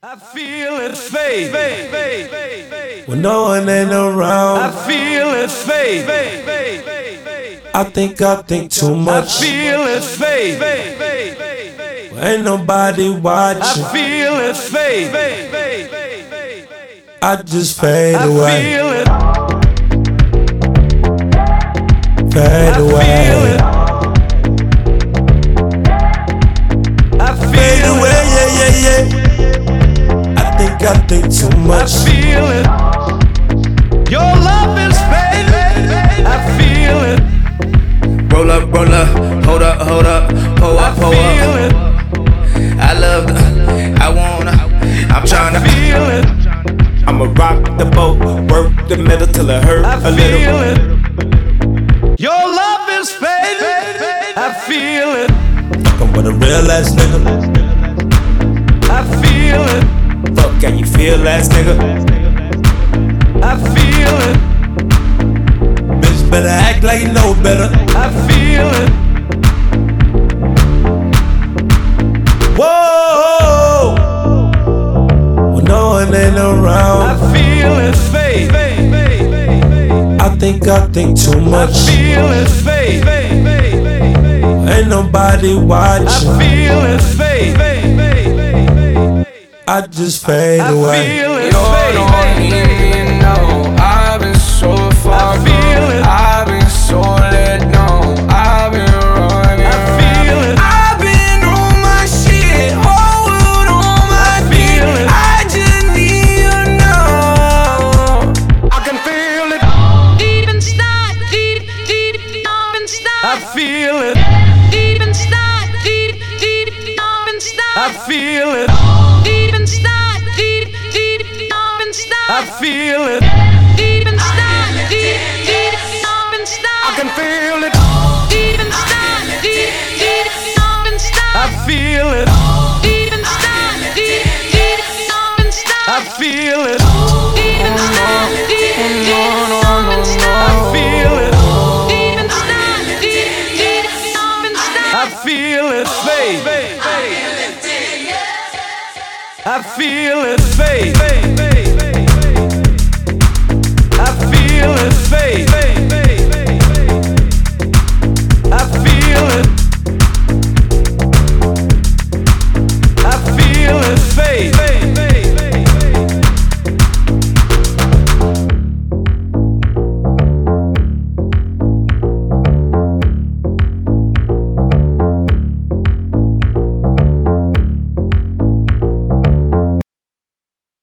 I feel it fade. When no one ain't around, I feel it fade. I think too I much. feel it fade. Ain't nobody I watching. feel it fade. I just fade I away, feel it. fade I feel away, it. I fade feel away. it. Yeah, yeah, yeah. I think too I much. feel it. Your love is fading. I feel it. Roll up, hold up, pull I up, pull feel up. it. I love the, I wanna, I'm tryna. Feel it. I'ma rock the boat, work the middle till it hurt I a little. feel it. Your love is fading. I feel it. Fuckin' with a real ass nigga. I feel it. Fuck how you feel, ass nigga. I feel it. Bitch better act like you know better. I feel it. Whoa! When no one ain't I around, feel it fade. I think too I much. feel it fade. Ain't nobody I watching. feel it fade. I just fade I away. feel it You don't fade. even know. I've been so far I feel gone. it. I've been so let down. I've been running. I feel it. I've been on my shit. Whole world on my feel feet. it. I just need you now. I can feel it. Deep inside, deep inside. I feel it. Deep inside, deep inside. I feel it. Deep inside, deep inside. I feel it. Deep inside, deep inside. I can feel it. Deep inside, deep inside. I feel it. Deep inside, deep inside. I feel it. Deep inside, deep inside. I feel it. Deep inside, deep inside. I feel it fade. I feel it fade. I feel it fade.